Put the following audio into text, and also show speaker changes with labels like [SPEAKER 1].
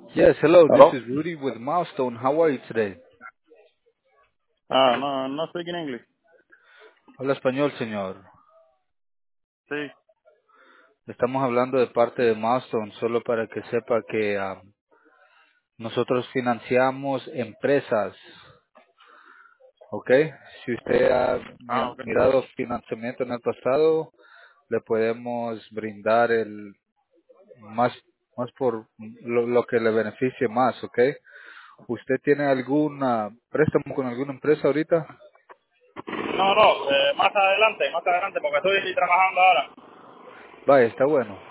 [SPEAKER 1] Yes, hello, this
[SPEAKER 2] ¿Aló?
[SPEAKER 1] is Rudy with Milestone. How are you today?
[SPEAKER 2] No, no speak in English.
[SPEAKER 1] Habla español, señor.
[SPEAKER 2] Sí.
[SPEAKER 1] Estamos hablando de parte de Milestone, solo para que sepa que nosotros financiamos empresas, ¿ok? Si usted ha
[SPEAKER 2] Ok.
[SPEAKER 1] mirado financiamiento en el pasado, le podemos brindar el más, más por lo que le beneficie más, ¿ok? ¿Usted tiene algún préstamo con alguna empresa ahorita?
[SPEAKER 2] No, más adelante, porque estoy trabajando ahora.
[SPEAKER 1] Vaya, está bueno.